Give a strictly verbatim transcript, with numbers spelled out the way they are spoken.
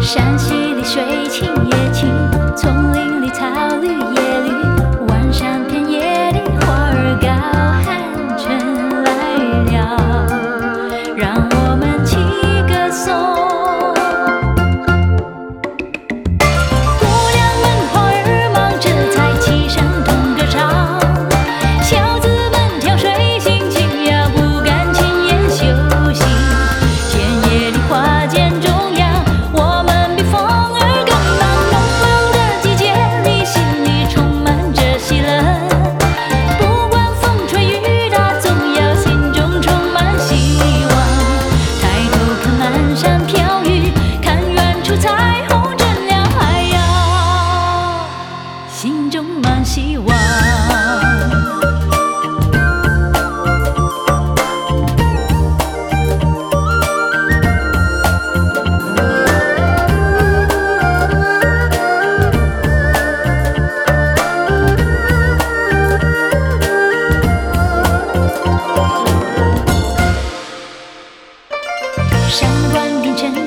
山溪里水清也清，丛林里草绿也绿，万山遍野的花儿高，寒春来了，让我们齐歌颂。姑娘们花儿忙着采旗上同歌唱，小子们跳水性情呀，不敢轻言休息。田野里花间中央，我们比风儿更忙。浓浓的季节里，心里充满着喜乐。不管风吹雨打，总要心中充满希望。抬头看满山飘雨，看远处彩虹正亮海洋，心中满希望。山关冰城